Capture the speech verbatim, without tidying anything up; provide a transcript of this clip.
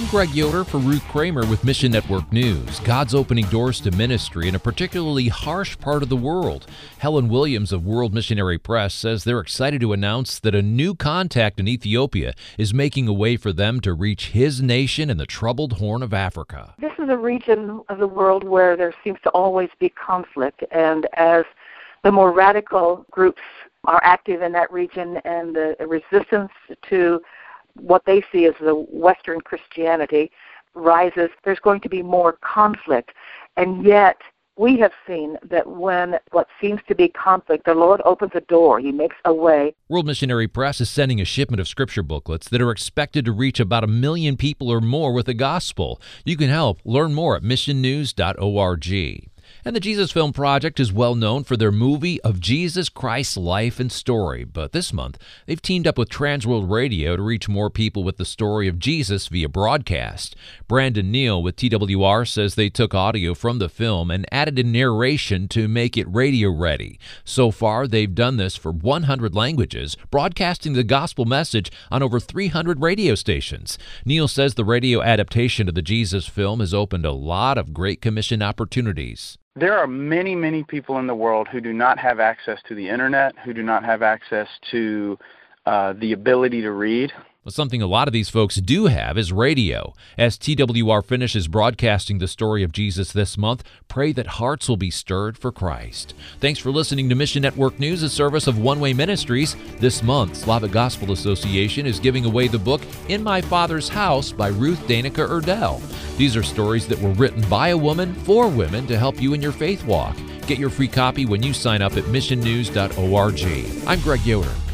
Greg Yoder for Ruth Kramer with Mission Network News. God's opening doors to ministry in a particularly harsh part of the world. Helen Williams of World Missionary Press says they're excited to announce that a new contact in Ethiopia is making a way for them to reach his nation in the troubled Horn of Africa. This is a region of the world where there seems to always be conflict, and as the more radical groups are active in that region and the resistance to what they see as the Western Christianity rises, there's going to be more conflict. And yet, we have seen that when what seems to be conflict, the Lord opens a door. He makes a way. World Missionary Press is sending a shipment of scripture booklets that are expected to reach about a million people or more with the gospel. You can help. Learn more at mission news dot org. And the Jesus Film Project is well known for their movie of Jesus Christ's life and story. But this month, they've teamed up with Transworld Radio to reach more people with the story of Jesus via broadcast. Brandon Neal with T W R says they took audio from the film and added a narration to make it radio ready. So far, they've done this for one hundred languages, broadcasting the gospel message on over three hundred radio stations. Neal says the radio adaptation of the Jesus film has opened a lot of Great Commission opportunities. There are many, many people in the world who do not have access to the internet, who do not have access to uh, the ability to read. Well, something a lot of these folks do have is radio. As T W R finishes broadcasting the story of Jesus this month, pray that hearts will be stirred for Christ. Thanks for listening to Mission Network News, a service of One Way Ministries. This month, Slavic Gospel Association is giving away the book In My Father's House by Ruth Danica Erdell. These are stories that were written by a woman for women to help you in your faith walk. Get your free copy when you sign up at mission news dot org. I'm Greg Yoder.